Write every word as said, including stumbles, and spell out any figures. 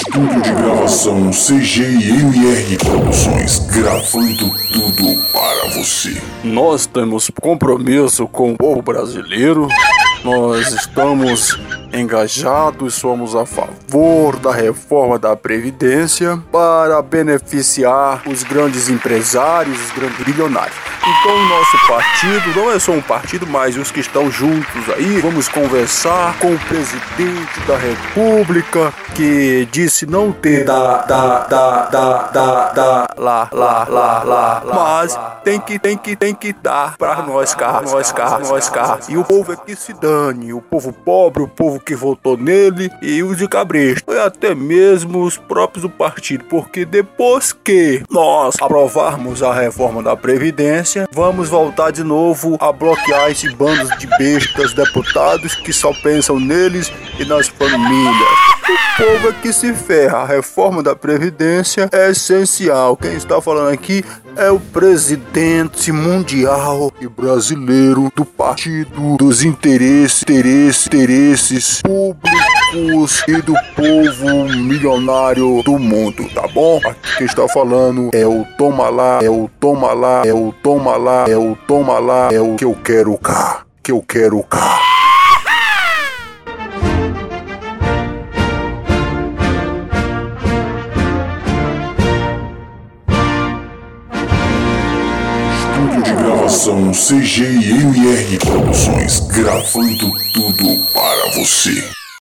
Estúdio de gravação C G I M R Produções, gravando tudo para você. Nós temos compromisso com o povo brasileiro, nós estamos engajados, somos a favor da reforma da Previdência para beneficiar os grandes empresários, os grandes bilionários. Então o nosso partido não é só um partido, mas os que estão juntos aí, vamos conversar com o presidente da República, que disse não ter da, da, da, da, da, da, lá, lá, lá, lá, mas tem que, tem que, tem que dar para nós cá, nós cá, nós cá. E o povo é que se dane, o povo pobre, o povo que votou nele e os de cabresto, e até mesmo os próprios do partido, porque depois que nós aprovarmos a reforma da Previdência, vamos voltar de novo a bloquear esse bando de bestas deputados que só pensam neles e nas famílias. O povo é que se ferra. A reforma da Previdência é essencial. Quem está falando aqui é o presidente mundial e brasileiro do partido dos interesses, interesses, interesses públicos e do povo milionário do mundo, tá bom? Aqui quem está falando é o toma lá, é o toma lá, é o toma lá, é o toma lá, é o que eu quero cá, que eu quero cá. Estúdio de gravação C G I M R Produções, gravando tudo para você.